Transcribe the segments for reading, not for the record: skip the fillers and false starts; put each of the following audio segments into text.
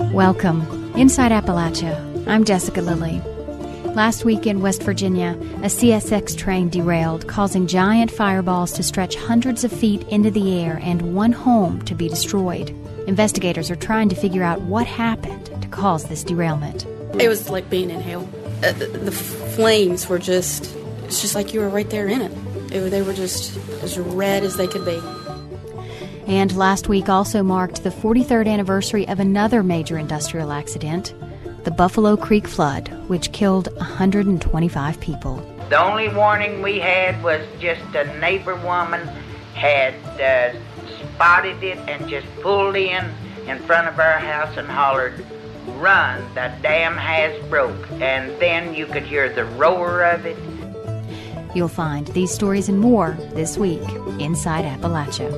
Welcome, Inside Appalachia. I'm Jessica Lilly. Last week in West Virginia, a CSX train derailed, causing giant fireballs to stretch hundreds of feet into the air and one home to be destroyed. Investigators are trying to figure out what happened to cause this derailment. It was like being in hell. The flames were it's just like you were right there in it. They were just as red as they could be. And last week also marked the 43rd anniversary of another major industrial accident, the Buffalo Creek flood, which killed 125 people. The only warning we had was just a neighbor woman had spotted it and just pulled in front of our house and hollered, "Run, the dam has broke." And then you could hear the roar of it. You'll find these stories and more this week Inside Appalachia.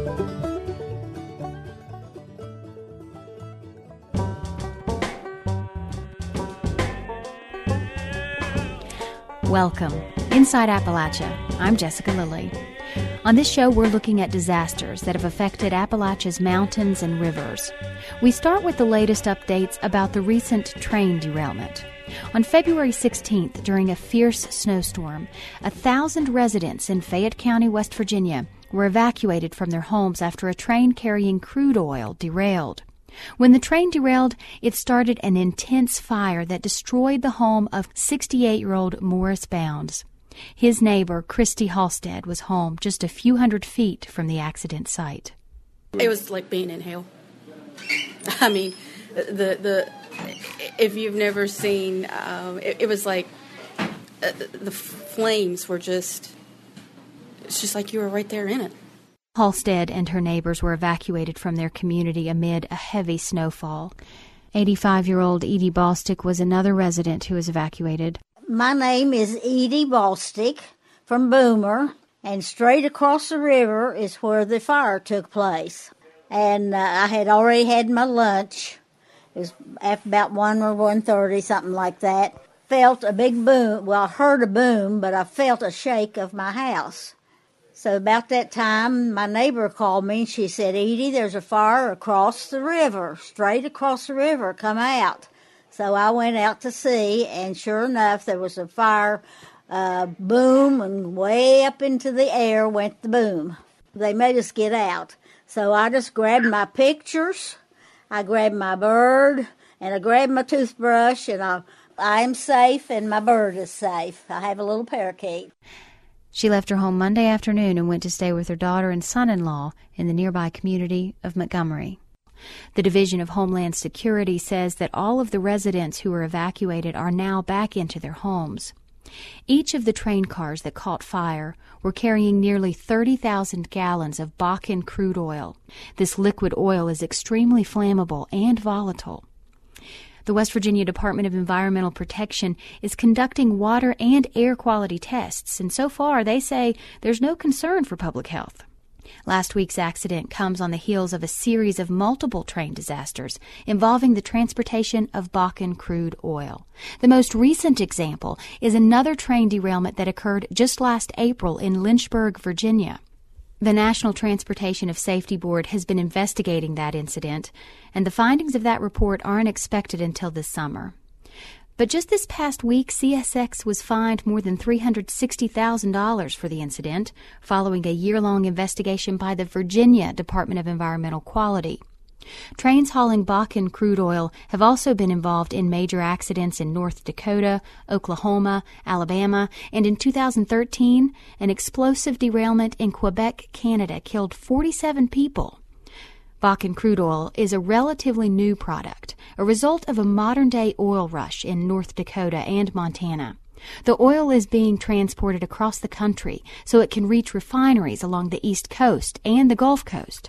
Welcome, Inside Appalachia. I'm Jessica Lilly. On this show, we're looking at disasters that have affected Appalachia's mountains and rivers. We start with the latest updates about the recent train derailment. On February 16th, during a fierce snowstorm, 1,000 residents in Fayette County, West Virginia, were evacuated from their homes after a train carrying crude oil derailed. When the train derailed, it started an intense fire that destroyed the home of 68-year-old Morris Bounds. His neighbor, Christy Halstead, was home just a few hundred feet from the accident site. It was like being in hell. I mean, if you've never seen, it was like the flames were it's just like you were right there in it. Halstead and her neighbors were evacuated from their community amid a heavy snowfall. 85-year-old Edie Bostick was another resident who was evacuated. My name is Edie Bostick from Boomer, and straight across the river is where the fire took place. And I had already had my lunch. It was after about 1 or 1:30, something like that. Felt a big boom. Well, I heard a boom, but I felt a shake of my house. So about that time, my neighbor called me, and she said, "Edie, there's a fire across the river, straight across the river. Come out." So I went out to see, and sure enough, there was a fire boom, and way up into the air went the boom. They made us get out. So I just grabbed my pictures, I grabbed my bird, and I grabbed my toothbrush, and I'm safe, and my bird is safe. I have a little parakeet. She left her home Monday afternoon and went to stay with her daughter and son-in-law in the nearby community of Montgomery. The Division of Homeland Security says that all of the residents who were evacuated are now back into their homes. Each of the train cars that caught fire were carrying nearly 30,000 gallons of Bakken crude oil. This liquid oil is extremely flammable and volatile. The West Virginia Department of Environmental Protection is conducting water and air quality tests, and so far they say there's no concern for public health. Last week's accident comes on the heels of a series of multiple train disasters involving the transportation of Bakken crude oil. The most recent example is another train derailment that occurred just last April in Lynchburg, Virginia. The National Transportation of Safety Board has been investigating that incident, and the findings of that report aren't expected until this summer. But just this past week, CSX was fined more than $360,000 for the incident, following a year-long investigation by the Virginia Department of Environmental Quality. Trains hauling Bakken crude oil have also been involved in major accidents in North Dakota, Oklahoma, Alabama, and in 2013, an explosive derailment in Quebec, Canada, killed 47 people. Bakken crude oil is a relatively new product, a result of a modern-day oil rush in North Dakota and Montana. The oil is being transported across the country so it can reach refineries along the East Coast and the Gulf Coast.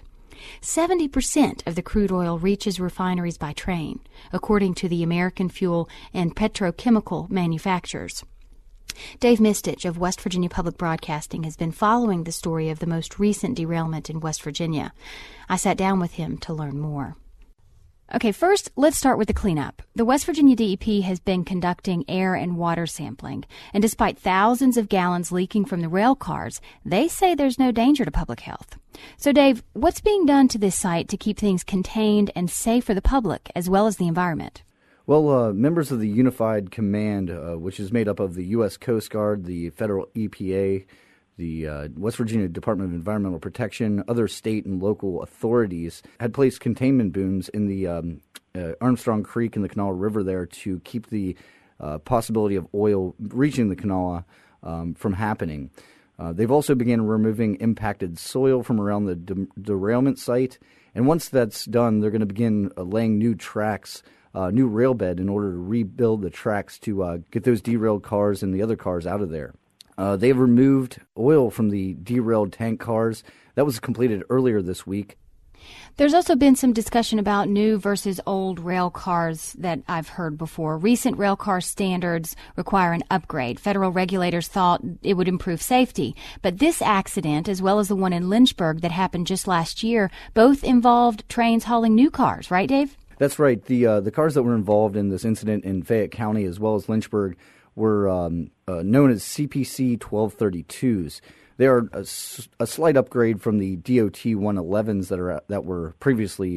70% of the crude oil reaches refineries by train, according to the American Fuel and Petrochemical Manufacturers. Dave Mistich of West Virginia Public Broadcasting has been following the story of the most recent derailment in West Virginia. I sat down with him to learn more. Okay, first, let's start with the cleanup. The West Virginia DEP has been conducting air and water sampling, and despite thousands of gallons leaking from the rail cars, they say there's no danger to public health. So, Dave, what's being done to this site to keep things contained and safe for the public as well as the environment? Well, members of the Unified Command, which is made up of the U.S. Coast Guard, the federal EPA, the West Virginia Department of Environmental Protection, other state and local authorities had placed containment booms in the Armstrong Creek and the Kanawha River there to keep the possibility of oil reaching the Kanawha from happening. They've also began removing impacted soil from around the derailment site, and once that's done, they're going to begin laying new tracks, new rail bed in order to rebuild the tracks to get those derailed cars and the other cars out of there. They've removed oil from the derailed tank cars. That was completed earlier this week. There's also been some discussion about new versus old rail cars that I've heard before. Recent rail car standards require an upgrade. Federal regulators thought it would improve safety. But this accident, as well as the one in Lynchburg that happened just last year, both involved trains hauling new cars, right, Dave? That's right. The cars that were involved in this incident in Fayette County as well as Lynchburg were known as CPC 1232s. They are a slight upgrade from the DOT 111s that were previously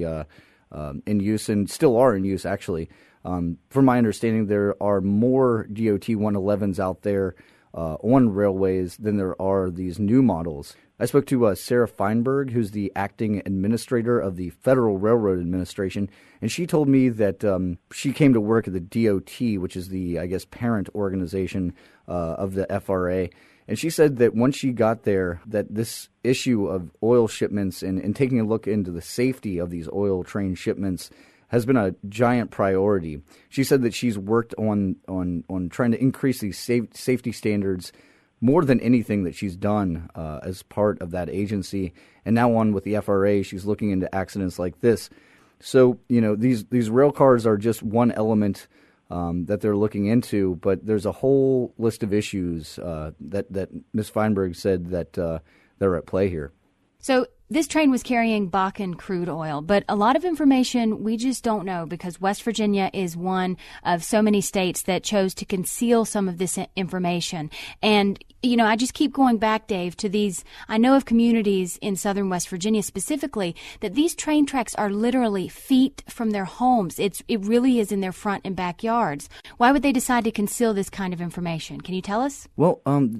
in use and still are in use, actually. From my understanding, there are more DOT 111s out there on railways than there are these new models. I spoke to Sarah Feinberg, who's the acting administrator of the Federal Railroad Administration, and she told me that she came to work at the DOT, which is the, I guess, parent organization of the FRA. And she said that once she got there, that this issue of oil shipments and taking a look into the safety of these oil train shipments has been a giant priority. She said that she's worked on trying to increase these safety standards more than anything that she's done as part of that agency. And now on with the FRA, she's looking into accidents like this. So, you know, these rail cars are just one element that they're looking into, but there's a whole list of issues that Ms. Feinberg said that are at play here. So this train was carrying Bakken crude oil, but a lot of information we just don't know because West Virginia is one of so many states that chose to conceal some of this information. And, you know, I just keep going back, Dave, to these. I know of communities in southern West Virginia specifically that these train tracks are literally feet from their homes. It really is in their front and backyards. Why would they decide to conceal this kind of information? Can you tell us? Well,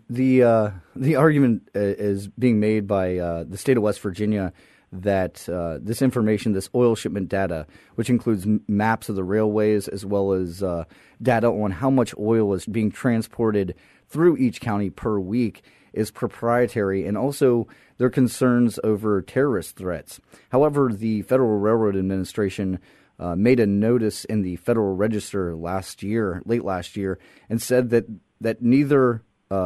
the argument is being made by the state of West Virginia that this information, this oil shipment data, which includes maps of the railways as well as data on how much oil is being transported through each county per week, is proprietary, and also their concerns over terrorist threats. However, the Federal Railroad Administration made a notice in the Federal Register late last year, and said that neither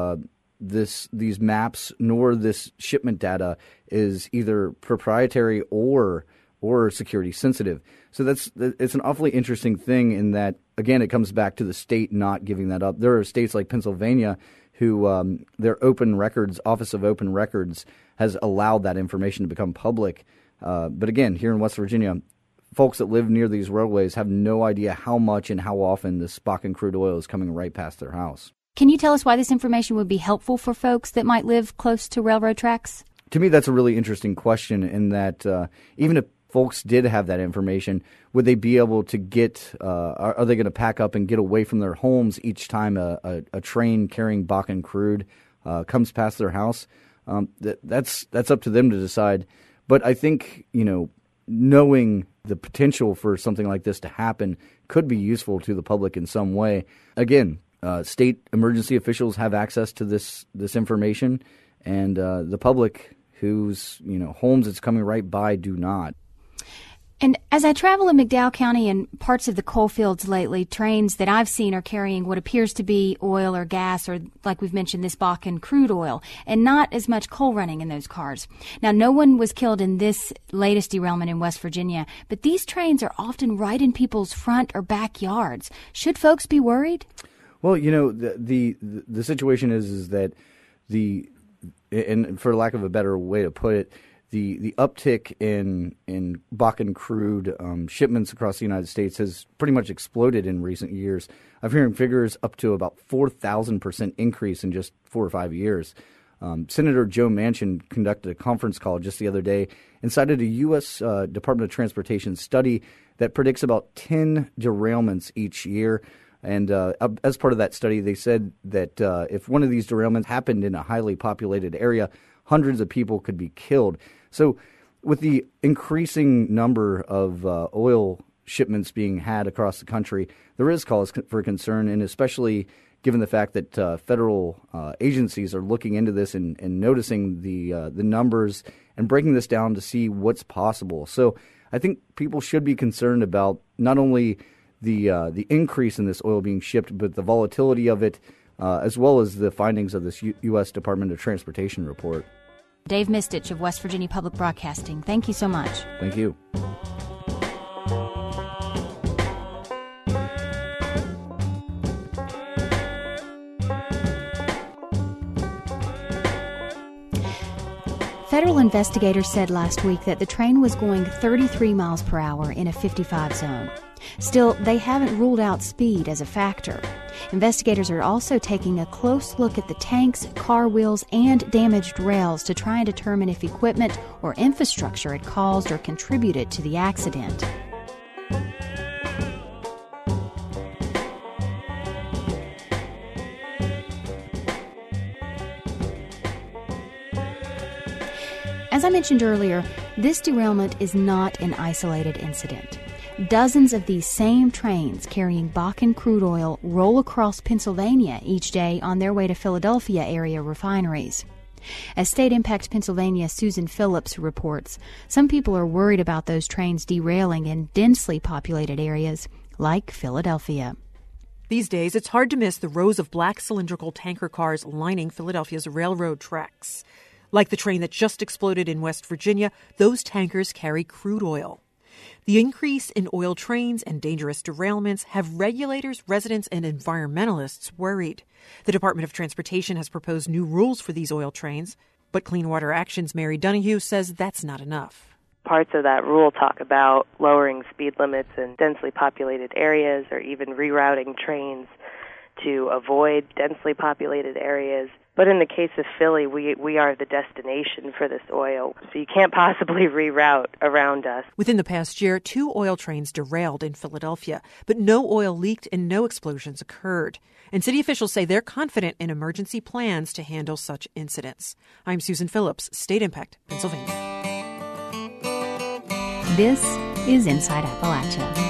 these maps nor this shipment data is either proprietary or security sensitive. So it's an awfully interesting thing in that, again, it comes back to the state not giving that up. There are states like Pennsylvania who their Open Records, Office of Open Records, has allowed that information to become public. But again, here in West Virginia, folks that live near these railways have no idea how much and how often this Bakken crude oil is coming right past their house. Can you tell us why this information would be helpful for folks that might live close to railroad tracks? To me, that's a really interesting question in that even if folks did have that information, would they be able to get, are they going to pack up and get away from their homes each time a train carrying Bakken crude comes past their house? That's up to them to decide. But I think, you know, knowing the potential for something like this to happen could be useful to the public in some way. Again, state emergency officials have access to this information, and the public whose homes it's coming right by do not. And as I travel in McDowell County and parts of the coal fields lately, trains that I've seen are carrying what appears to be oil or gas or, like we've mentioned, this Bakken crude oil, and not as much coal running in those cars. Now, no one was killed in this latest derailment in West Virginia, but these trains are often right in people's front or backyards. Should folks be worried? Well, the situation is that and for lack of a better way to put it, the uptick in Bakken crude shipments across the United States has pretty much exploded in recent years. I've heard figures up to about 4,000% increase in just 4 or 5 years. Senator Joe Manchin conducted a conference call just the other day and cited a U.S. Department of Transportation study that predicts about 10 derailments each year. And as part of that study, they said that if one of these derailments happened in a highly populated area, hundreds of people could be killed. So with the increasing number of oil shipments being had across the country, there is cause for concern, and especially given the fact that federal agencies are looking into this and noticing the numbers and breaking this down to see what's possible. So I think people should be concerned about not only the increase in this oil being shipped, but the volatility of it, as well as the findings of this U.S. Department of Transportation report. Dave Mistich of West Virginia Public Broadcasting, thank you so much. Thank you. Federal investigators said last week that the train was going 33 miles per hour in a 55 zone. Still, they haven't ruled out speed as a factor. Investigators are also taking a close look at the tanks, car wheels, and damaged rails to try and determine if equipment or infrastructure had caused or contributed to the accident. As I mentioned earlier, this derailment is not an isolated incident. Dozens of these same trains carrying Bakken crude oil roll across Pennsylvania each day on their way to Philadelphia area refineries. As State Impact Pennsylvania's Susan Phillips reports, some people are worried about those trains derailing in densely populated areas like Philadelphia. These days, it's hard to miss the rows of black cylindrical tanker cars lining Philadelphia's railroad tracks. Like the train that just exploded in West Virginia, those tankers carry crude oil. The increase in oil trains and dangerous derailments have regulators, residents, and environmentalists worried. The Department of Transportation has proposed new rules for these oil trains, but Clean Water Action's Mary Donahue says that's not enough. Parts of that rule talk about lowering speed limits in densely populated areas or even rerouting trains to avoid densely populated areas. But in the case of Philly, we are the destination for this oil, so you can't possibly reroute around us. Within the past year, 2 oil trains derailed in Philadelphia, but no oil leaked and no explosions occurred. And city officials say they're confident in emergency plans to handle such incidents. I'm Susan Phillips, State Impact, Pennsylvania. This is Inside Appalachia.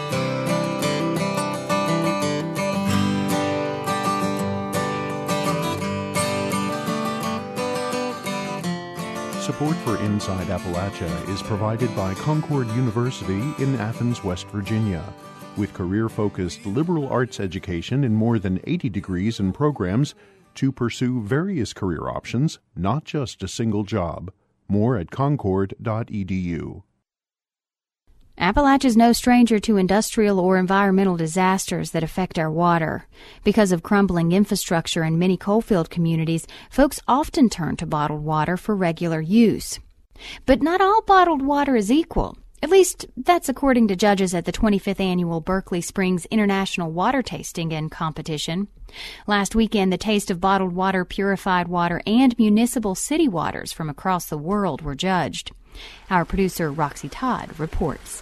Support for Inside Appalachia is provided by Concord University in Athens, West Virginia. With career-focused liberal arts education in more than 80 degrees and programs to pursue various career options, not just a single job. More at concord.edu. Appalachia is no stranger to industrial or environmental disasters that affect our water. Because of crumbling infrastructure in many coalfield communities, folks often turn to bottled water for regular use. But not all bottled water is equal. At least, that's according to judges at the 25th Annual Berkeley Springs International Water Tasting and Competition. Last weekend, the taste of bottled water, purified water, and municipal city waters from across the world were judged. Our producer, Roxy Todd, reports.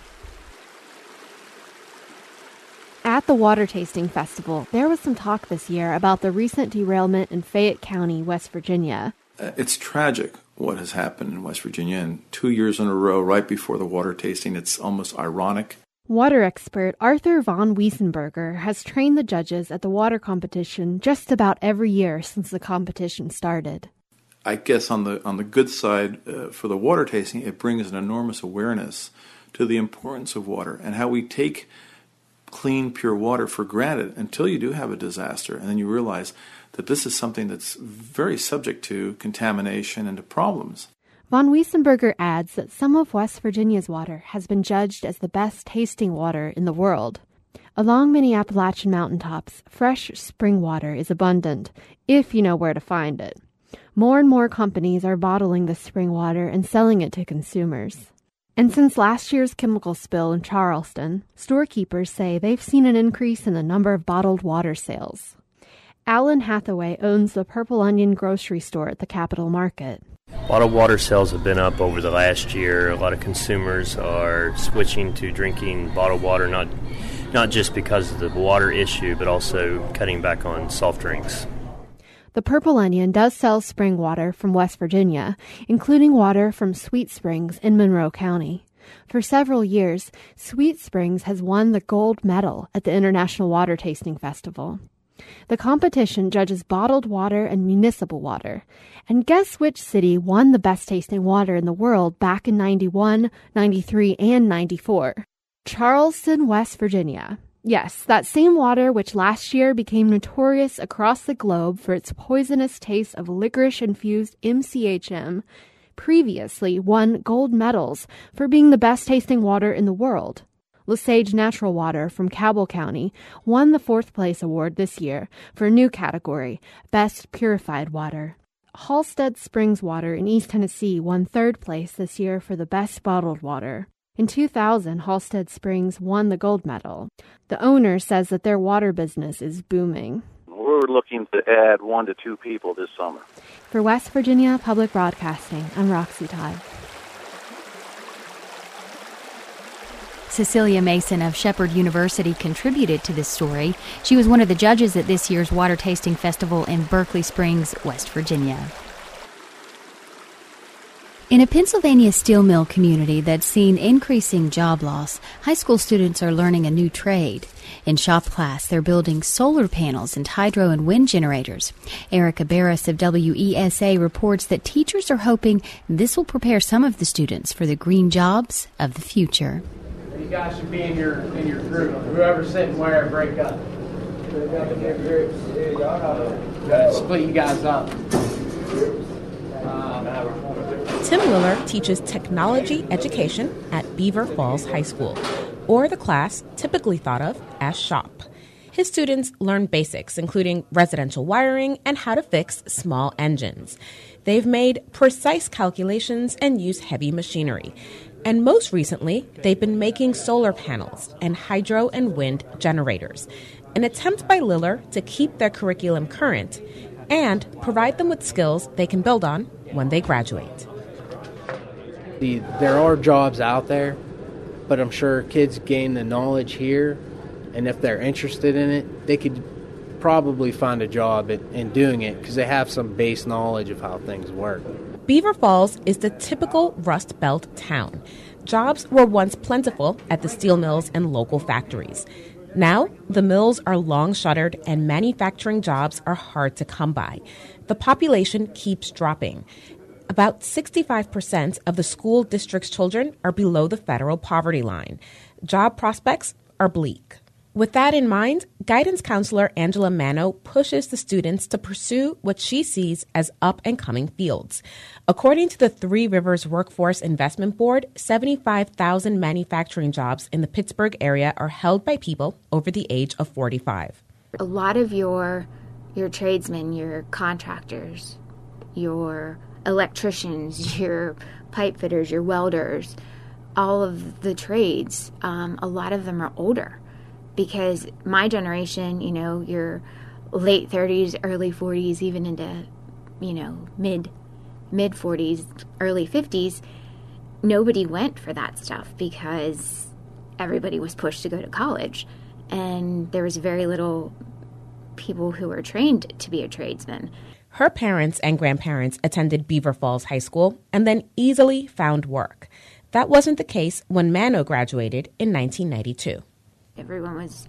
At the Water Tasting Festival, there was some talk this year about the recent derailment in Fayette County, West Virginia. It's tragic what has happened in West Virginia, and 2 years in a row, right before the water tasting, it's almost ironic. Water expert Arthur von Wiesenberger has trained the judges at the water competition just about every year since the competition started. I guess on the good side, for the water tasting, it brings an enormous awareness to the importance of water and how we take clean, pure water for granted until you do have a disaster, and then you realize that this is something that's very subject to contamination and to problems. Von Wiesenberger adds that some of West Virginia's water has been judged as the best tasting water in the world. Along many Appalachian mountaintops, fresh spring water is abundant, if you know where to find it. More and more companies are bottling the spring water and selling it to consumers. And since last year's chemical spill in Charleston, storekeepers say they've seen an increase in the number of bottled water sales. Alan Hathaway owns the Purple Onion grocery store at the Capitol Market. Bottled water sales have been up over the last year. A lot of consumers are switching to drinking bottled water, not just because of the water issue, but also cutting back on soft drinks. The Purple Onion does sell spring water from West Virginia, including water from Sweet Springs in Monroe County. For several years, Sweet Springs has won the gold medal at the International Water Tasting Festival. The competition judges bottled water and municipal water. And guess which city won the best tasting water in the world back in 91, 93, and 94? Charleston, West Virginia. Yes, that same water which last year became notorious across the globe for its poisonous taste of licorice-infused MCHM, previously won gold medals for being the best-tasting water in the world. Lesage Natural Water from Cabell County won the 4th place award this year for a new category, Best Purified Water. Halstead Springs Water in East Tennessee won 3rd place this year for the best bottled water. In 2000, Halstead Springs won the gold medal. The owner says that their water business is booming. We're looking to add 1 to 2 people this summer. For West Virginia Public Broadcasting, I'm Roxy Todd. Cecilia Mason of Shepherd University contributed to this story. She was one of the judges at this year's Water Tasting Festival in Berkeley Springs, West Virginia. In a Pennsylvania steel mill community that's seen increasing job loss, high school students are learning a new trade. In shop class, they're building solar panels and hydro and wind generators. Erica Barris of WESA reports that teachers are hoping this will prepare some of the students for the green jobs of the future. You guys should be in your group. Whoever's sitting where, break up. Gotta split you guys up. Tim Willer teaches technology education at Beaver Falls High School, or the class typically thought of as SHOP. His students learn basics, including residential wiring and how to fix small engines. They've made precise calculations and use heavy machinery. And most recently, they've been making solar panels and hydro and wind generators, an attempt by Liller to keep their curriculum current and provide them with skills they can build on when they graduate. There are jobs out there, but I'm sure kids gain the knowledge here, and if they're interested in it, they could probably find a job in doing it because they have some base knowledge of how things work. Beaver Falls is the typical Rust Belt town. Jobs were once plentiful at the steel mills and local factories. Now, the mills are long shuttered and manufacturing jobs are hard to come by. The population keeps dropping. About 65% of the school district's children are below the federal poverty line. Job prospects are bleak. With that in mind, guidance counselor Angela Mano pushes the students to pursue what she sees as up-and-coming fields. According to the Three Rivers Workforce Investment Board, 75,000 manufacturing jobs in the Pittsburgh area are held by people over the age of 45. A lot of your tradesmen, your contractors, your electricians, your pipe fitters, your welders, all of the trades, a lot of them are older. Because my generation, your late 30s, early 40s, even into, mid 40s, early 50s, nobody went for that stuff because everybody was pushed to go to college. And there was very little people who were trained to be a tradesman. Her parents and grandparents attended Beaver Falls High School and then easily found work. That wasn't the case when Mano graduated in 1992. Everyone was,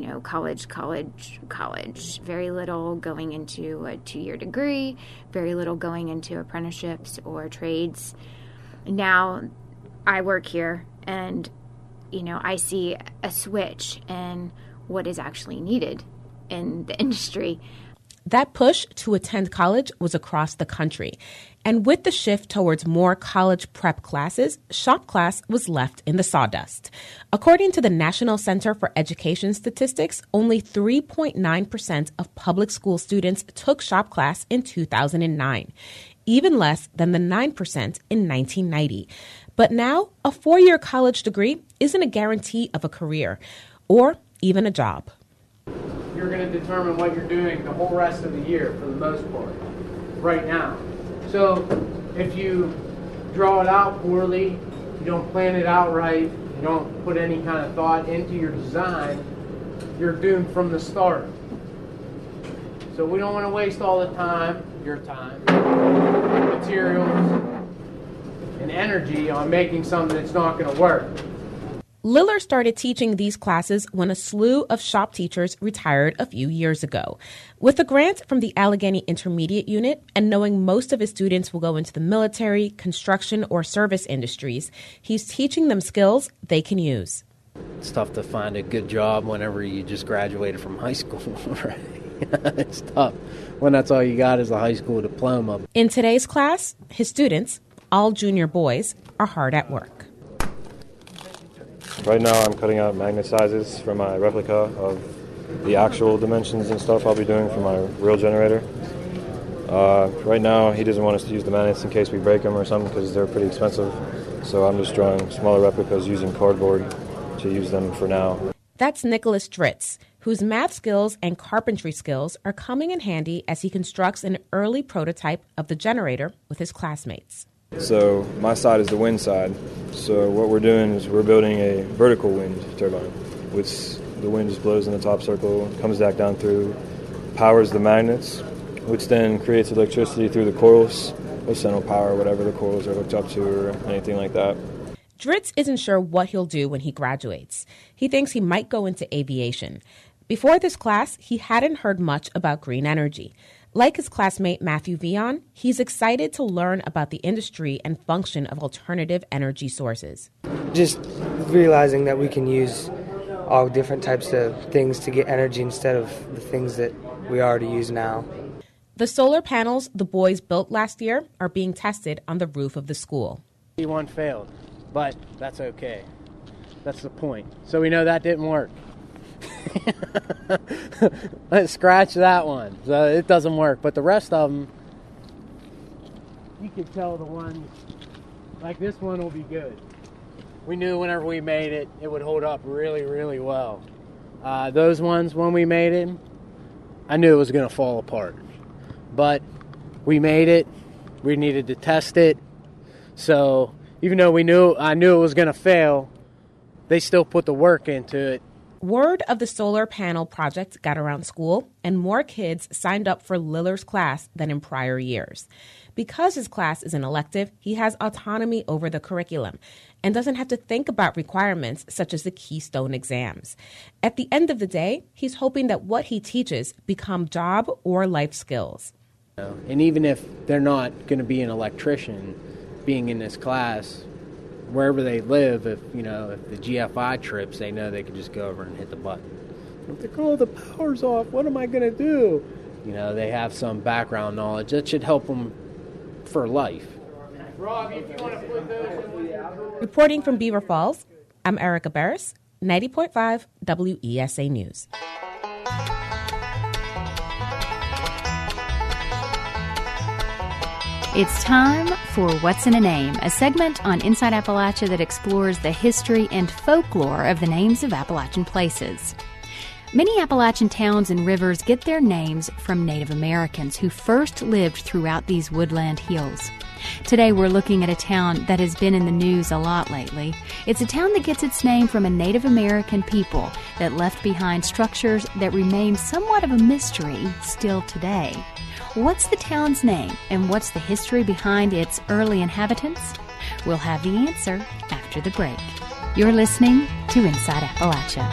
college. Very little going into a 2-year degree, very little going into apprenticeships or trades. Now I work here and, I see a switch in what is actually needed in the industry. That push to attend college was across the country. And with the shift towards more college prep classes, shop class was left in the sawdust. According to the National Center for Education Statistics, only 3.9% of public school students took shop class in 2009, even less than the 9% in 1990. But now, a 4-year college degree isn't a guarantee of a career or even a job. You're going to determine what you're doing the whole rest of the year for the most part, right now. So if you draw it out poorly, you don't plan it out right, you don't put any kind of thought into your design, you're doomed from the start. So we don't want to waste all the time, your time, materials, and energy on making something that's not going to work. Liller started teaching these classes when a slew of shop teachers retired a few years ago. With a grant from the Allegheny Intermediate Unit and knowing most of his students will go into the military, construction, or service industries, he's teaching them skills they can use. It's tough to find a good job whenever you just graduated from high school, right? It's tough when that's all you got is a high school diploma. In today's class, his students, all junior boys, are hard at work. Right now I'm cutting out magnet sizes for my replica of the actual dimensions and stuff I'll be doing for my real generator. Right now he doesn't want us to use the magnets in case we break them or something because they're pretty expensive. So I'm just drawing smaller replicas using cardboard to use them for now. That's Nicholas Dritz, whose math skills and carpentry skills are coming in handy as he constructs an early prototype of the generator with his classmates. So my side is the wind side. So what we're doing is we're building a vertical wind turbine, which the wind just blows in the top circle, comes back down through, powers the magnets, which then creates electricity through the coils, which then will power whatever the coils are hooked up to or anything like that. Dritz isn't sure what he'll do when he graduates. He thinks he might go into aviation. Before this class, he hadn't heard much about green energy. Like his classmate Matthew Vion, he's excited to learn about the industry and function of alternative energy sources. Just realizing that we can use all different types of things to get energy instead of the things that we already use now. The solar panels the boys built last year are being tested on the roof of the school. One failed, but that's okay. That's the point. So we know that didn't work. Let's scratch that one. So it doesn't work. But the rest of them, you can tell the ones, like this one will be good. We knew whenever we made it, it would hold up really, really well. Those ones, when we made it, I knew it was going to fall apart. But we made it. We needed to test it. So even though I knew it was going to fail, they still put the work into it. Word of the solar panel project got around school, and more kids signed up for Liller's class than in prior years. Because his class is an elective, he has autonomy over the curriculum and doesn't have to think about requirements such as the Keystone exams. At the end of the day, he's hoping that what he teaches become job or life skills. And even if they're not going to be an electrician, being in this class, wherever they live, if the GFI trips, they know they can just go over and hit the button. If they're like, the power's off, what am I going to do? They have some background knowledge that should help them for life. Robbie, if you want to put those... Reporting from Beaver Falls, I'm Erica Barris, 90.5 WESA News. It's time for What's in a Name, a segment on Inside Appalachia that explores the history and folklore of the names of Appalachian places. Many Appalachian towns and rivers get their names from Native Americans who first lived throughout these woodland hills. Today we're looking at a town that has been in the news a lot lately. It's a town that gets its name from a Native American people that left behind structures that remain somewhat of a mystery still today. What's the town's name, and what's the history behind its early inhabitants? We'll have the answer after the break. You're listening to Inside Appalachia.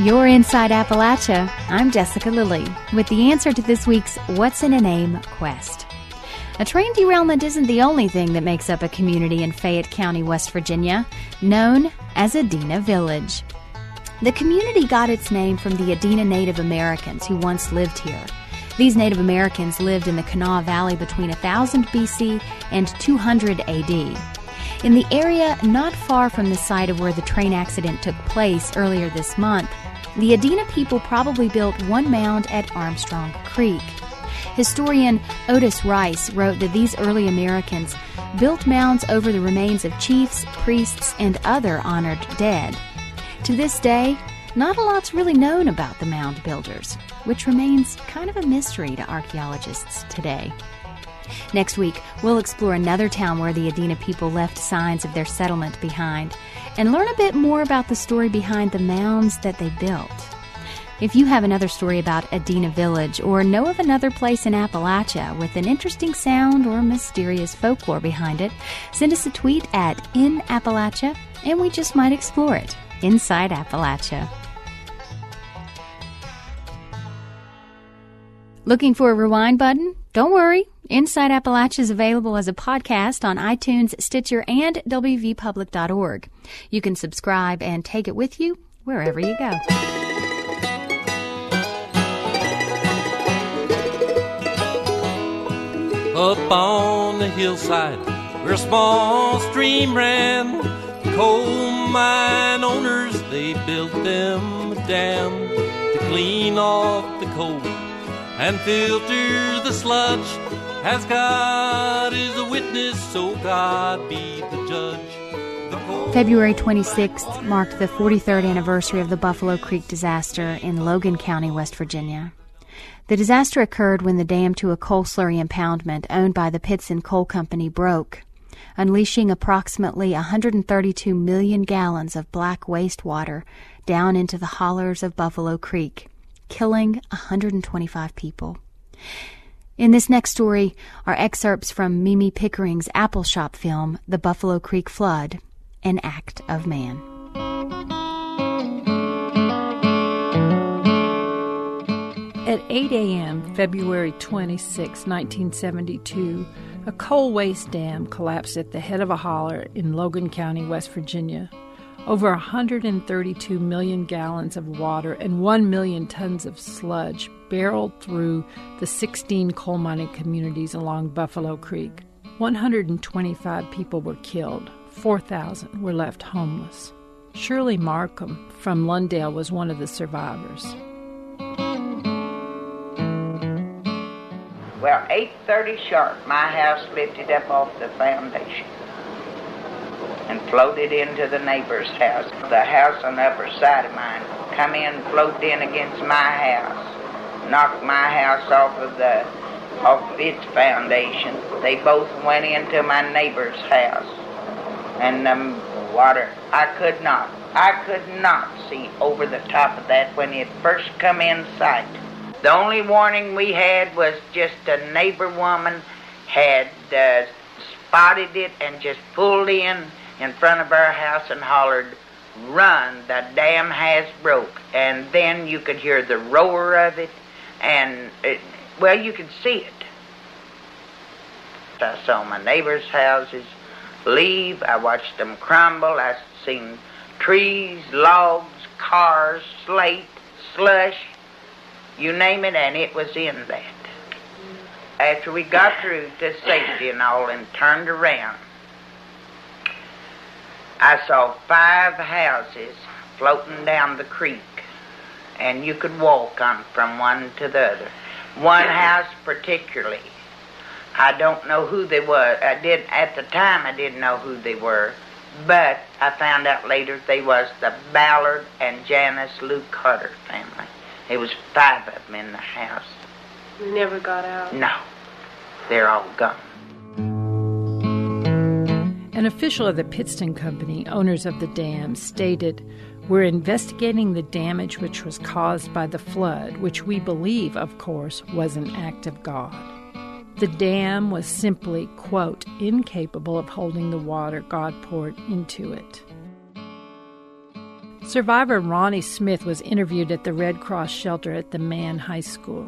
You're Inside Appalachia. I'm Jessica Lilly with the answer to this week's What's in a Name quest. A train derailment isn't the only thing that makes up a community in Fayette County, West Virginia, known as Adena Village. The community got its name from the Adena Native Americans who once lived here. These Native Americans lived in the Kanawha Valley between 1000 BC and 200 AD. In the area not far from the site of where the train accident took place earlier this month, the Adena people probably built one mound at Armstrong Creek. Historian Otis Rice wrote that these early Americans built mounds over the remains of chiefs, priests, and other honored dead. To this day, not a lot's really known about the mound builders, which remains kind of a mystery to archaeologists today. Next week, we'll explore another town where the Adena people left signs of their settlement behind and learn a bit more about the story behind the mounds that they built. If you have another story about Adena Village or know of another place in Appalachia with an interesting sound or mysterious folklore behind it, send us a tweet at @InAppalachia and we just might explore it inside Appalachia. Looking for a rewind button? Don't worry. Inside Appalachia is available as a podcast on iTunes, Stitcher, and wvpublic.org. You can subscribe and take it with you wherever you go. Up on the hillside where a small stream ran, coal mine owners, they built them a dam to clean off the coal and filter the sludge. As God is a witness, so God be the judge. February 26th marked the 43rd anniversary of the Buffalo Creek disaster in Logan County, West Virginia. The disaster occurred when the dam to a coal slurry impoundment owned by the Pitson Coal Company broke, unleashing approximately 132 million gallons of black wastewater down into the hollers of Buffalo Creek, killing 125 people. In this next story are excerpts from Mimi Pickering's Apple Shop film, The Buffalo Creek Flood, An Act of Man. At 8 a.m., February 26, 1972, a coal waste dam collapsed at the head of a holler in Logan County, West Virginia. Over 132 million gallons of water and 1 million tons of sludge barreled through the 16 coal mining communities along Buffalo Creek. 125 people were killed. 4,000 were left homeless. Shirley Markham from Lundale was one of the survivors. Well, 8:30 sharp, my house lifted up off the foundation and floated into the neighbor's house. The house on the upper side of mine come in, floated in against my house, knocked my house off its foundation. They both went into my neighbor's house. And the water, I could not see over the top of that when it first come in sight. The only warning we had was just a neighbor woman had spotted it and just pulled in front of our house and hollered, "Run, the dam has broke." And then you could hear the roar of it, and you could see it. I saw my neighbors' houses leave. I watched them crumble. I seen trees, logs, cars, slate, slush, you name it, and it was in that. After we got through to safety and all and turned around, I saw 5 houses floating down the creek, and you could walk on from one to the other. One house particularly, I don't know who they were. At the time I didn't know who they were, but I found out later they was the Ballard and Janice Lou Carter family. There was 5 of them in the house. They never got out? No. They're all gone. An official of the Pitson Company, owners of the dam, stated, "We're investigating the damage which was caused by the flood, which we believe, of course, was an act of God. The dam was simply, quote, incapable of holding the water God poured into it." Survivor Ronnie Smith was interviewed at the Red Cross shelter at the Mann High School.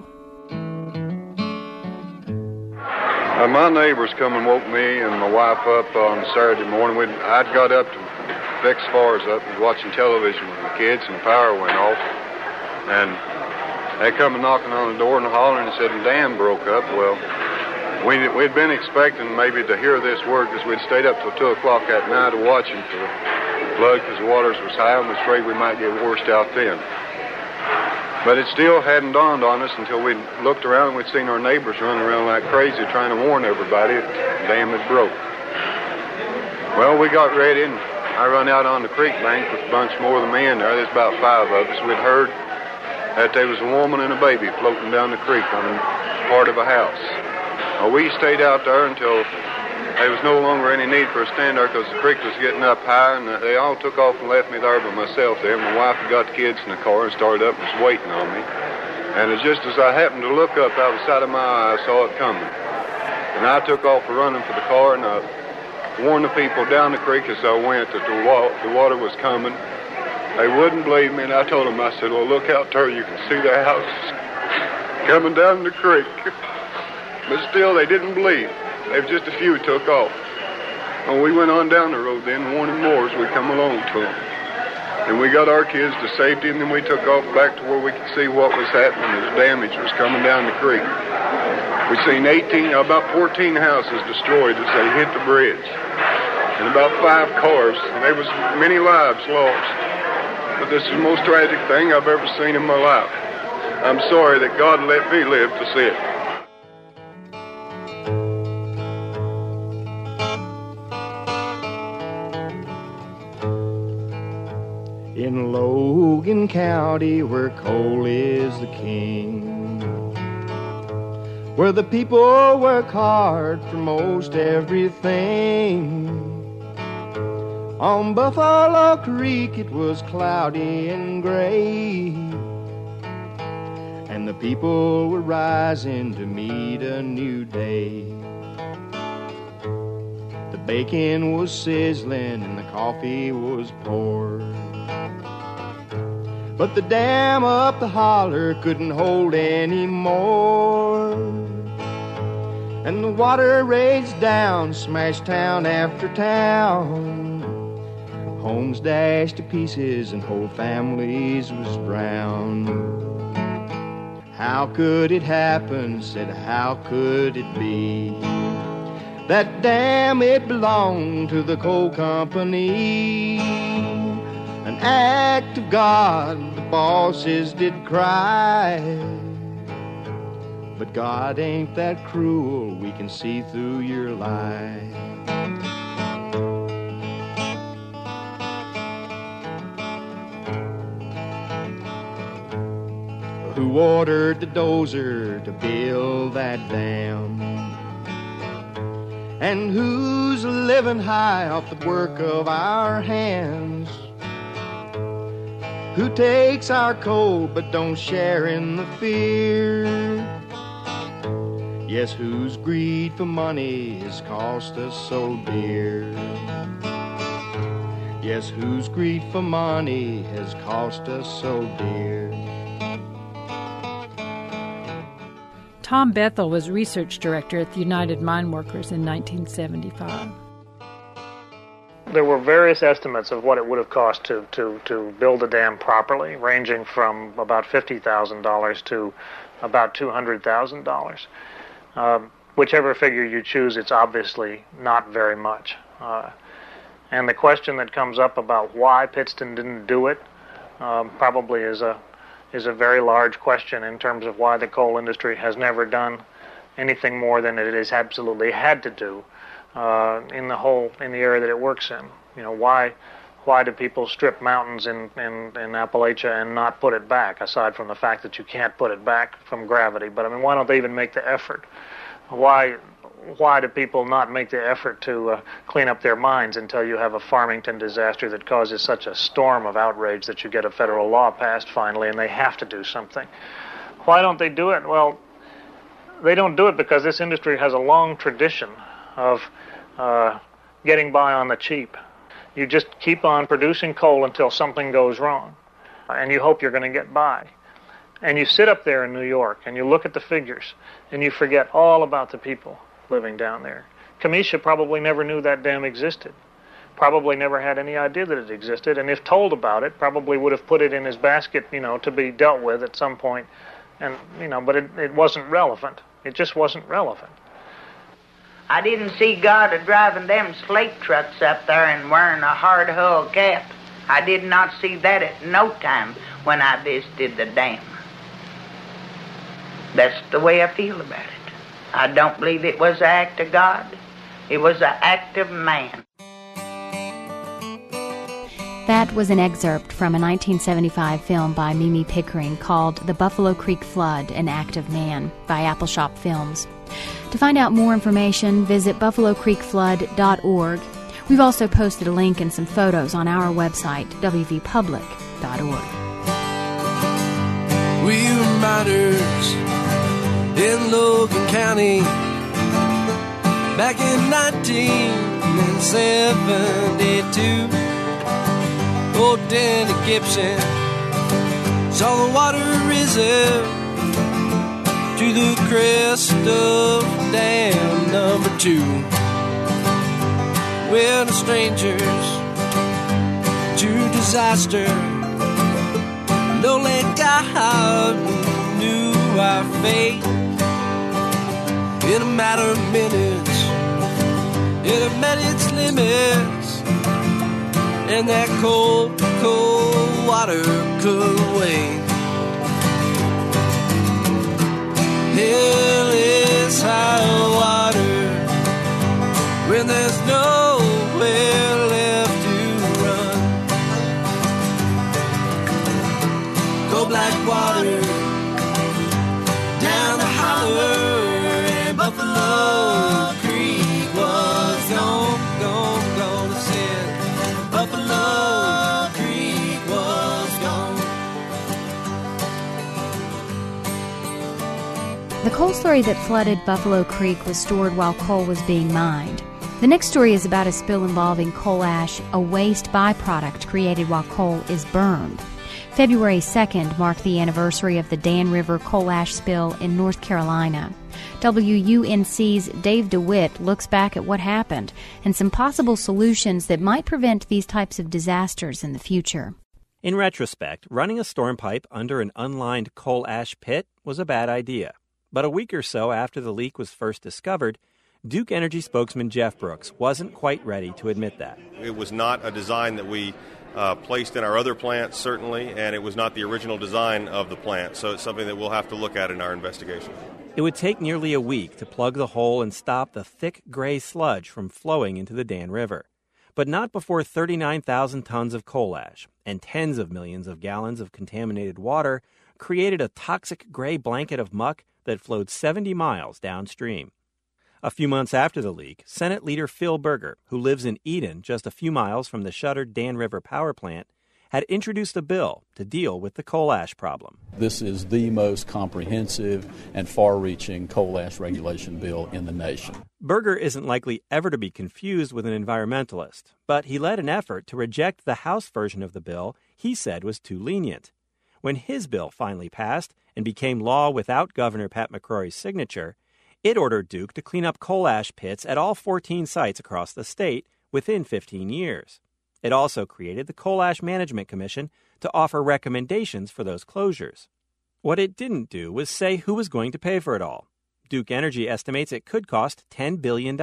My neighbors come and woke me and my wife up on Saturday morning. I'd got up to fix fires up and watching television with the kids, and the power went off. And they come and knocking on the door and hollering and said the dam broke up. Well, we'd been expecting maybe to hear this word because we'd stayed up till 2 o'clock at night watching for the flood because the waters was high and was afraid we might get washed out then. But it still hadn't dawned on us until we looked around and we'd seen our neighbors running around like crazy trying to warn everybody that the dam had broke. Well, we got ready and I run out on the creek bank with a bunch more of the men there. There's about 5 of us. We'd heard that there was a woman and a baby floating down the creek on part of a house. Well, we stayed out there until there was no longer any need for a stand there because the creek was getting up high, and they all took off and left me there by myself there. My wife had got the kids in the car and started up and was waiting on me. And it's just as I happened to look up out the side of my eye, I saw it coming. And I took off running for the car, and I warned the people down the creek as I went that the water was coming. They wouldn't believe me, and I told them, I said, well, look out there, you can see the houses coming down the creek. But still, they didn't believe. There was just a few took off. Well, we went on down the road then, warning more as we come along to them. And we got our kids to safety, and then we took off back to where we could see what was happening as damage was coming down the creek. We seen about 14 houses destroyed as they hit the bridge, and about 5 cars, and there was many lives lost. But this is the most tragic thing I've ever seen in my life. I'm sorry that God let me live to see it. In Logan County, where coal is the king, where the people work hard for most everything. On Buffalo Creek it was cloudy and gray, and the people were rising to meet a new day. The bacon was sizzling and the coffee was poured, but the dam up the holler couldn't hold any more. And the water raged down, smashed town after town. Homes dashed to pieces and whole families was drowned. How could it happen? Said, how could it be? That dam, it belonged to the coal company. An act of God, the bosses did cry. But God ain't that cruel, we can see through your lie. Who ordered the dozer to build that dam? And who's living high off the work of our hands? Who takes our coal but don't share in the fear? Yes, whose greed for money has cost us so dear? Yes, whose greed for money has cost us so dear? Tom Bethel was research director at the United Mine Workers in 1975. There were various estimates of what it would have cost to build a dam properly, ranging from about $50,000 to about $200,000. Whichever figure you choose, it's obviously not very much. And the question that comes up about why Pittston didn't do it probably is a very large question in terms of why the coal industry has never done anything more than it has absolutely had to do in the area that it works in. You know, why do people strip mountains in Appalachia and not put it back, aside from the fact that you can't put it back from gravity? But I mean, why don't they even make the effort? Why do people not make the effort to clean up their mines until you have a Farmington disaster that causes such a storm of outrage that you get a federal law passed finally and they have to do something? Why don't they do it? Well, they don't do it because this industry has a long tradition of getting by on the cheap. You just keep on producing coal until something goes wrong, and you hope you're going to get by. And you sit up there in New York, and you look at the figures, and you forget all about the people living down there. Kamisha probably never knew that dam existed, probably never had any idea that it existed, and if told about it, probably would have put it in his basket, to be dealt with at some point. And, but it wasn't relevant. It just wasn't relevant. I didn't see God driving them slate trucks up there and wearing a hard hull cap. I did not see that at no time when I visited the dam. That's the way I feel about it. I don't believe it was an act of God. It was an act of man. That was an excerpt from a 1975 film by Mimi Pickering called The Buffalo Creek Flood, An Act of Man by Appleshop Films. To find out more information, visit buffalocreekflood.org. We've also posted a link and some photos on our website, wvpublic.org. We were miners in Logan County back in 1972. Old Danny Gibson saw the water risen to the crest of dam number 2. We're the strangers to disaster. Only God knew our fate. In a matter of minutes, it had met its limits, and that cold, cold water couldn't wait. Hell is high water when there's nowhere left to run. Cold black water down the holler, and Buffalo Creek was gone, gone, gone. It said Buffalo Creek was gone. The coal slurry that flooded Buffalo Creek was stored while coal was being mined. The next story is about a spill involving coal ash, a waste byproduct created while coal is burned. February 2nd marked the anniversary of the Dan River coal ash spill in North Carolina. WUNC's Dave DeWitt looks back at what happened and some possible solutions that might prevent these types of disasters in the future. In retrospect, running a storm pipe under an unlined coal ash pit was a bad idea. But a week or so after the leak was first discovered, Duke Energy spokesman Jeff Brooks wasn't quite ready to admit that. It was not a design that we placed in our other plants, certainly, and it was not the original design of the plant, so it's something that we'll have to look at in our investigation. It would take nearly a week to plug the hole and stop the thick gray sludge from flowing into the Dan River. But not before 39,000 tons of coal ash and tens of millions of gallons of contaminated water created a toxic gray blanket of muck that flowed 70 miles downstream. A few months after the leak, Senate Leader Phil Berger, who lives in Eden, just a few miles from the shuttered Dan River power plant, had introduced a bill to deal with the coal ash problem. This is the most comprehensive and far-reaching coal ash regulation bill in the nation. Berger isn't likely ever to be confused with an environmentalist, but he led an effort to reject the House version of the bill he said was too lenient. When his bill finally passed and became law without Governor Pat McCrory's signature, it ordered Duke to clean up coal ash pits at all 14 sites across the state within 15 years. It also created the Coal Ash Management Commission to offer recommendations for those closures. What it didn't do was say who was going to pay for it all. Duke Energy estimates it could cost $10 billion.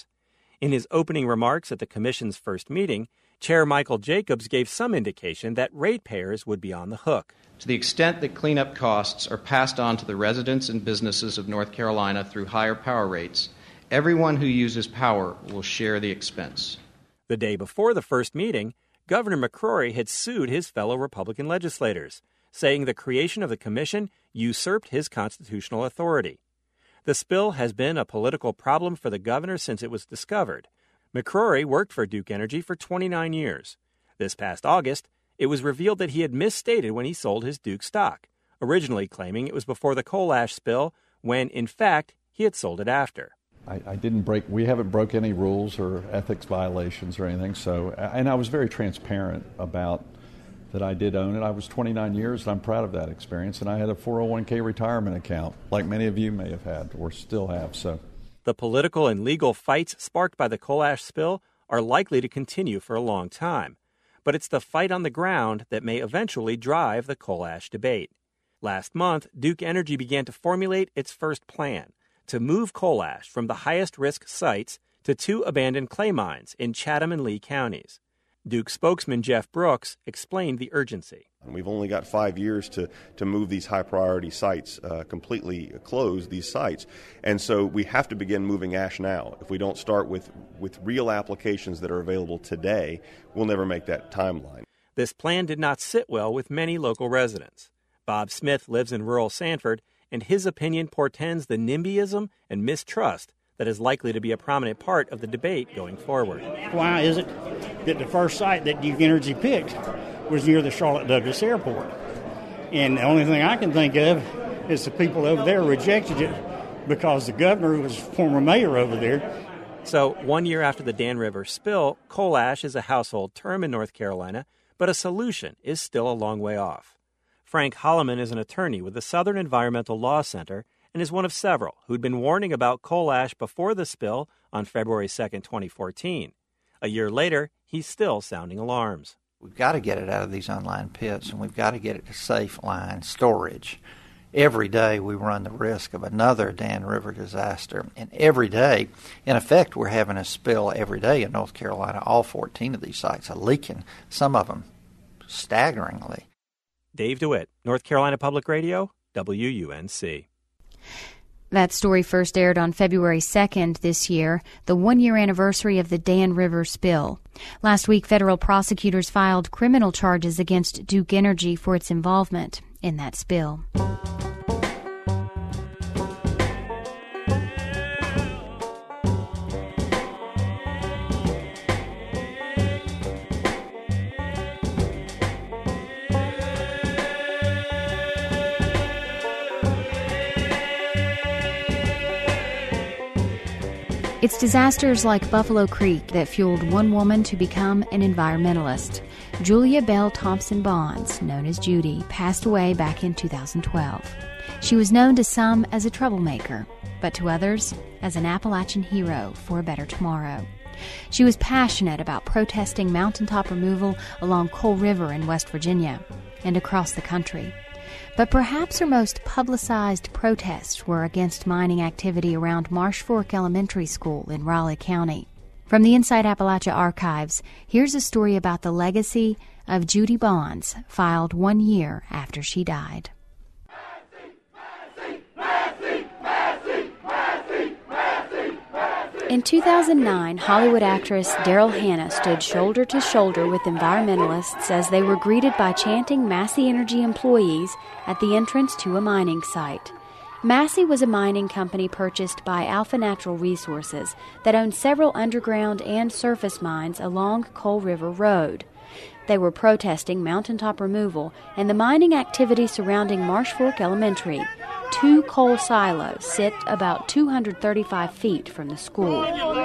In his opening remarks at the commission's first meeting, Chair Michael Jacobs gave some indication that ratepayers would be on the hook. To the extent that cleanup costs are passed on to the residents and businesses of North Carolina through higher power rates, everyone who uses power will share the expense. The day before the first meeting, Governor McCrory had sued his fellow Republican legislators, saying the creation of the commission usurped his constitutional authority. The spill has been a political problem for the governor since it was discovered. McCrory worked for Duke Energy for 29 years. This past August, it was revealed that he had misstated when he sold his Duke stock, originally claiming it was before the coal ash spill, when, in fact, he had sold it after. We haven't broke any rules or ethics violations or anything. So, and I was very transparent about that I did own it. I was 29 years, and I'm proud of that experience. And I had a 401k retirement account, like many of you may have had or still have. So, the political and legal fights sparked by the coal ash spill are likely to continue for a long time. But it's the fight on the ground that may eventually drive the coal ash debate. Last month, Duke Energy began to formulate its first plan to move coal ash from the highest risk sites to 2 abandoned clay mines in Chatham and Lee counties. Duke spokesman Jeff Brooks explained the urgency. We've only got 5 years to move these high-priority sites, completely close these sites. And so we have to begin moving ash now. If we don't start with real applications that are available today, we'll never make that timeline. This plan did not sit well with many local residents. Bob Smith lives in rural Sanford, and his opinion portends the NIMBYism and mistrust that is likely to be a prominent part of the debate going forward. Why is it that the first site that Duke Energy picked was near the Charlotte Douglas Airport? And the only thing I can think of is the people over there rejected it because the governor was former mayor over there. So 1 year after the Dan River spill, coal ash is a household term in North Carolina, but a solution is still a long way off. Frank Holloman is an attorney with the Southern Environmental Law Center and is one of several who'd been warning about coal ash before the spill on February 2, 2014. A year later, he's still sounding alarms. We've got to get it out of these unlined pits, and we've got to get it to safe line storage. Every day we run the risk of another Dan River disaster, and every day, in effect, we're having a spill every day in North Carolina. All 14 of these sites are leaking, some of them staggeringly. Dave DeWitt, North Carolina Public Radio, WUNC. That story first aired on February 2nd this year, the 1-year anniversary of the Dan River spill. Last week, federal prosecutors filed criminal charges against Duke Energy for its involvement in that spill. It's disasters like Buffalo Creek that fueled one woman to become an environmentalist. Julia Bell Thompson Bonds, known as Judy, passed away back in 2012. She was known to some as a troublemaker, but to others as an Appalachian hero for a better tomorrow. She was passionate about protesting mountaintop removal along Coal River in West Virginia and across the country. But perhaps her most publicized protests were against mining activity around Marsh Fork Elementary School in Raleigh County. From the Inside Appalachia archives, here's a story about the legacy of Judy Bonds, filed 1 year after she died. In 2009, Hollywood actress Daryl Hannah stood shoulder to shoulder with environmentalists as they were greeted by chanting Massey Energy employees at the entrance to a mining site. Massey was a mining company purchased by Alpha Natural Resources that owned several underground and surface mines along Coal River Road. They were protesting mountaintop removal and the mining activity surrounding Marsh Fork Elementary. 2 coal silos sit about 235 feet from the school.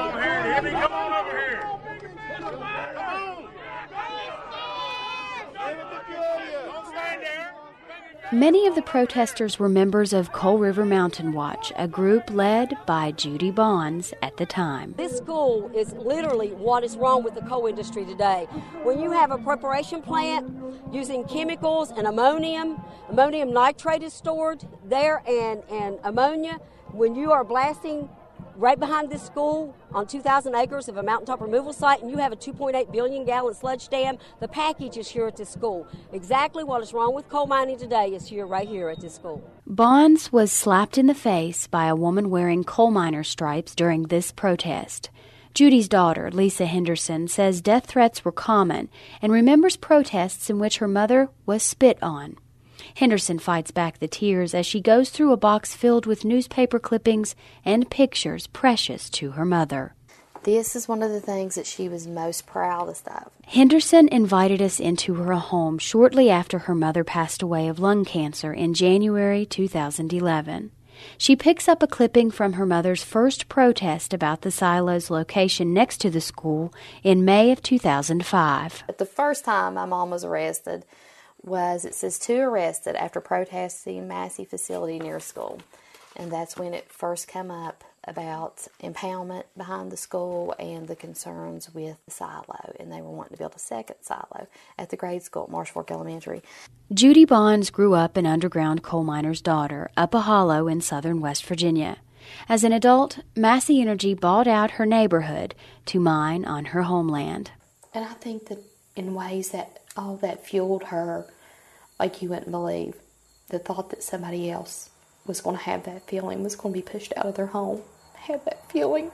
Many of the protesters were members of Coal River Mountain Watch, a group led by Judy Bonds at the time. This school is literally what is wrong with the coal industry today. When you have a preparation plant using chemicals and ammonium nitrate is stored there and ammonia, when you are blasting right behind this school on 2,000 acres of a mountaintop removal site, and you have a 2.8 billion gallon sludge dam, the package is here at this school. Exactly what is wrong with coal mining today is here, right here at this school. Bonds was slapped in the face by a woman wearing coal miner stripes during this protest. Judy's daughter, Lisa Henderson, says death threats were common and remembers protests in which her mother was spit on. Henderson fights back the tears as she goes through a box filled with newspaper clippings and pictures precious to her mother. This is one of the things that she was most proudest of. Henderson invited us into her home shortly after her mother passed away of lung cancer in January 2011. She picks up a clipping from her mother's first protest about the silo's location next to the school in May of 2005. But the first time my mom was arrested it says 2 arrested after protesting Massey facility near school. And that's when it first came up about impoundment behind the school and the concerns with the silo. And they were wanting to build a second silo at the grade school at Marsh Fork Elementary. Judy Bonds grew up an underground coal miner's daughter up a hollow in southern West Virginia. As an adult, Massey Energy bought out her neighborhood to mine on her homeland. And I think that in ways that all that fueled her, like you wouldn't believe, the thought that somebody else was going to have that feeling, was going to be pushed out of their home, had that feeling.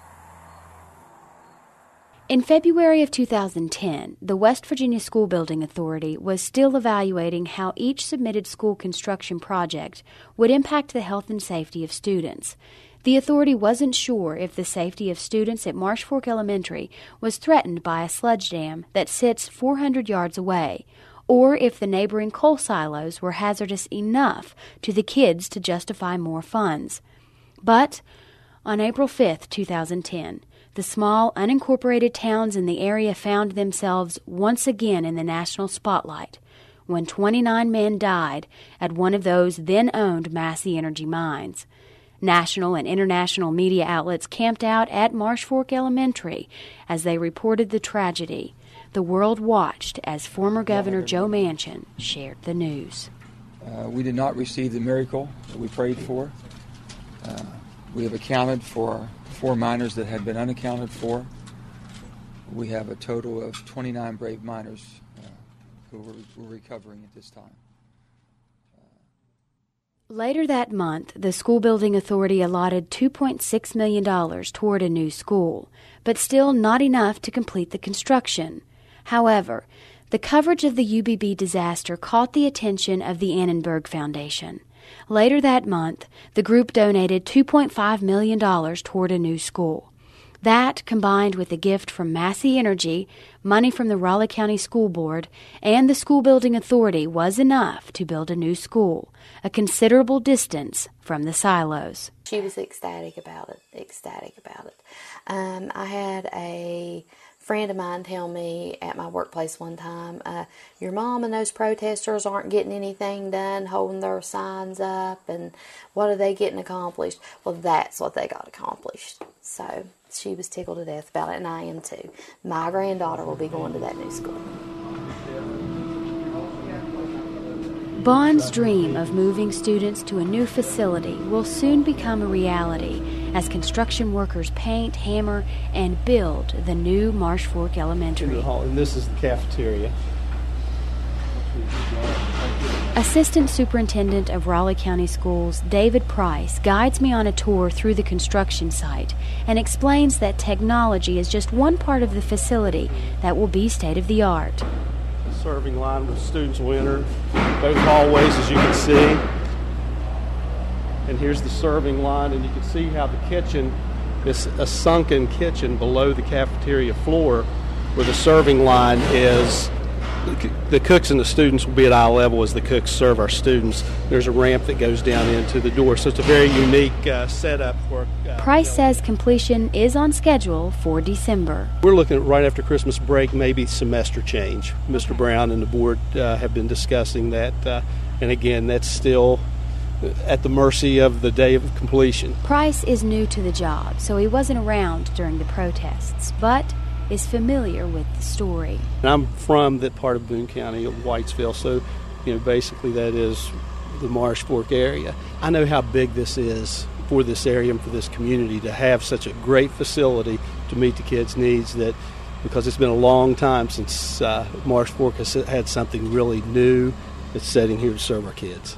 In February of 2010, the West Virginia School Building Authority was still evaluating how each submitted school construction project would impact the health and safety of students. The authority wasn't sure if the safety of students at Marsh Fork Elementary was threatened by a sludge dam that sits 400 yards away, or if the neighboring coal silos were hazardous enough to the kids to justify more funds. But on April 5, 2010, the small, unincorporated towns in the area found themselves once again in the national spotlight when 29 men died at one of those then-owned Massey Energy mines. National and international media outlets camped out at Marsh Fork Elementary as they reported the tragedy. The world watched as former Governor Joe Manchin shared the news. We did not receive the miracle that we prayed for. We have accounted for 4 miners that had been unaccounted for. We have a total of 29 brave miners who were recovering at this time. Later that month, the School Building Authority allotted $2.6 million toward a new school, but still not enough to complete the construction. However, the coverage of the UBB disaster caught the attention of the Annenberg Foundation. Later that month, the group donated $2.5 million toward a new school. That, combined with a gift from Massey Energy, money from the Raleigh County School Board, and the School Building Authority, was enough to build a new school, a considerable distance from the silos. She was ecstatic about it. I had a friend of mine tell me at my workplace one time, your mom and those protesters aren't getting anything done, holding their signs up, and what are they getting accomplished? Well, that's what they got accomplished. So she was tickled to death about it, and I am too. My granddaughter will be going to that new school. Bond's dream of moving students to a new facility will soon become a reality as construction workers paint, hammer, and build the new Marsh Fork Elementary. And this is the cafeteria. Assistant Superintendent of Raleigh County Schools, David Price, guides me on a tour through the construction site and explains that technology is just one part of the facility that will be state-of-the-art. The serving line where students will enter both hallways, as you can see. And here's the serving line, and you can see how the kitchen is a sunken kitchen below the cafeteria floor where the serving line is. The cooks and the students will be at eye level as the cooks serve our students. There's a ramp that goes down into the door, so it's a very unique setup. Price says completion is on schedule for December. We're looking at right after Christmas break, maybe semester change. Mr. Brown and the board have been discussing that, and again, that's still at the mercy of the day of completion. Price is new to the job, so he wasn't around during the protests, but is familiar with the story. And I'm from that part of Boone County, of Whitesville, so basically that is the Marsh Fork area. I know how big this is for this area and for this community to have such a great facility to meet the kids' needs, that because it's been a long time since Marsh Fork has had something really new that's sitting here to serve our kids.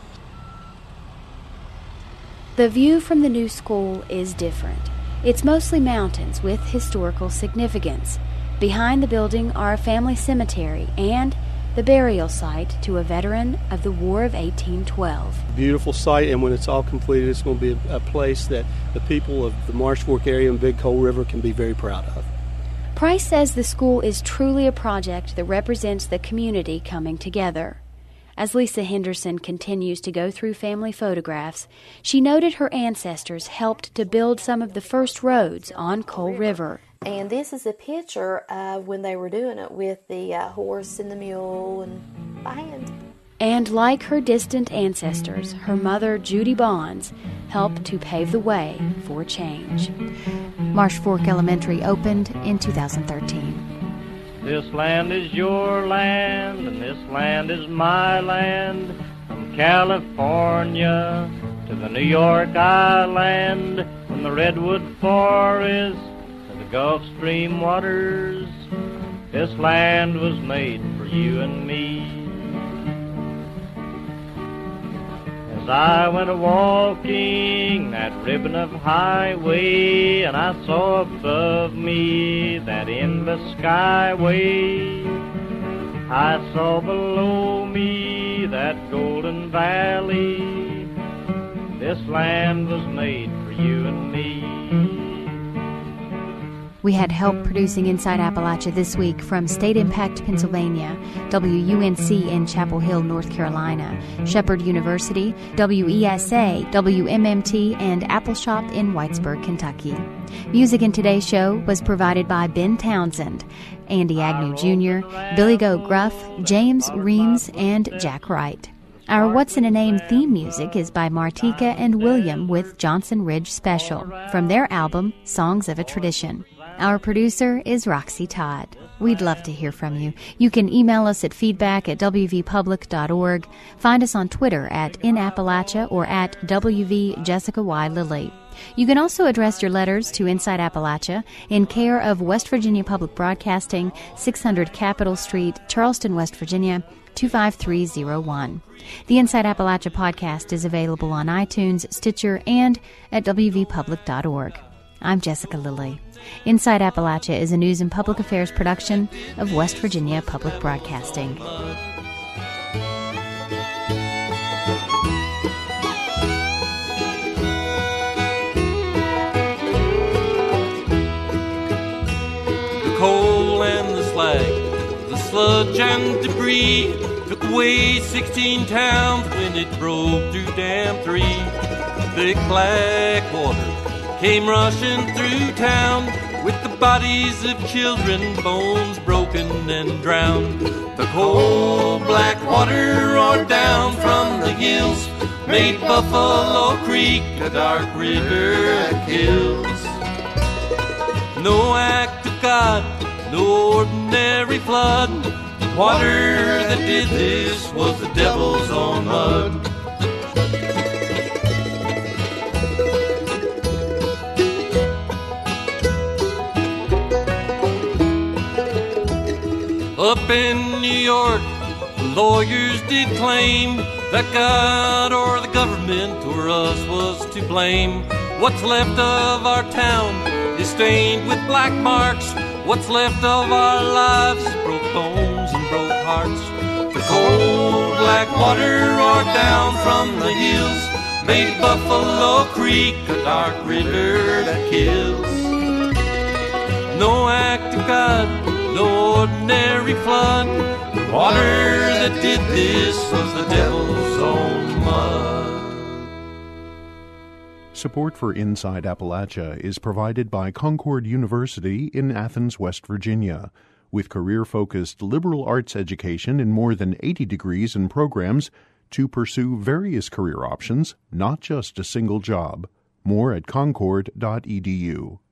The view from the new school is different. It's mostly mountains with historical significance. Behind the building are a family cemetery and the burial site to a veteran of the War of 1812. Beautiful site, and when it's all completed, it's going to be a place that the people of the Marsh Fork area and Big Coal River can be very proud of. Price says the school is truly a project that represents the community coming together. As Lisa Henderson continues to go through family photographs, she noted her ancestors helped to build some of the first roads on Coal River. And this is a picture of when they were doing it with the horse and the mule and by hand. And like her distant ancestors, her mother, Judy Bonds, helped to pave the way for change. Marsh Fork Elementary opened in 2013. This land is your land, and this land is my land. From California to the New York Island, from the Redwood Forest to the Gulf Stream waters, this land was made for you and me. As I went a-walking that ribbon of highway, and I saw above me that endless skyway, I saw below me that golden valley. This land was made for you and me. We had help producing Inside Appalachia this week from State Impact Pennsylvania, WUNC in Chapel Hill, North Carolina, Shepherd University, WESA, WMMT, and Appleshop in Whitesburg, Kentucky. Music in today's show was provided by Ben Townsend, Andy Agnew Jr., Billy Goat Gruff, James Reams, and Jack Wright. Our What's in a Name theme music is by Martika and William with Johnson Ridge Special from their album Songs of a Tradition. Our producer is Roxy Todd. We'd love to hear from you. You can email us at feedback@wvpublic.org. Find us on Twitter @InAppalachia or @WVJessicaYLilly. You can also address your letters to Inside Appalachia in care of West Virginia Public Broadcasting, 600 Capitol Street, Charleston, West Virginia, 25301. The Inside Appalachia podcast is available on iTunes, Stitcher, and at wvpublic.org. I'm Jessica Lilly. Inside Appalachia is a news and public affairs production of West Virginia Public Broadcasting. The coal and the slag, the sludge and debris took away 16 towns when it broke through Dam 3. Thick black water came rushing through town with the bodies of children, bones broken and drowned. The cold black water roared down from the hills, made Buffalo Creek a dark river that kills. No act of God, no ordinary flood. The water that did this was the devil's own mud. Up in New York, lawyers did claim that God or the government or us was to blame. What's left of our town is stained with black marks. What's left of our lives is broke bones and broke hearts. The cold black water roared down from the hills, made Buffalo Creek a dark river that kills. No act of God, no ordinary flood. The water that did this was the devil's own mud. Support for Inside Appalachia is provided by Concord University in Athens, West Virginia, with career-focused liberal arts education in more than 80 degrees and programs to pursue various career options, not just a single job. More at concord.edu.